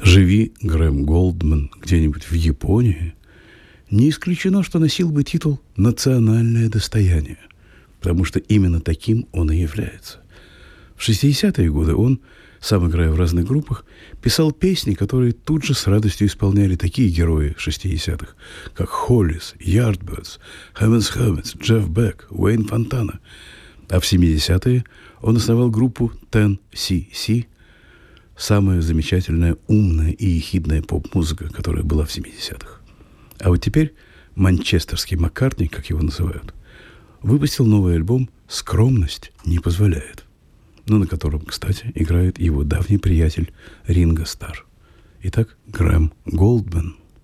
Живи Грэм Голдман где-нибудь в Японии, не исключено, что носил бы титул «национальное достояние», потому что именно таким он и является. В 60-е годы он, сам играя в разных группах, писал песни, которые тут же с радостью исполняли такие герои 60-х, как Холлис, Yardbirds, Heaven's Hermits, Джефф Бек, Уэйн Фонтана. А в 70-е он основал группу 10cc, самая замечательная, умная и ехидная поп-музыка, которая была в 70-х. А вот теперь манчестерский Маккартни, как его называют, выпустил новый альбом «Скромность не позволяет», но на котором, кстати, играет его давний приятель Ринго Старр. Итак, Грэм Голдман.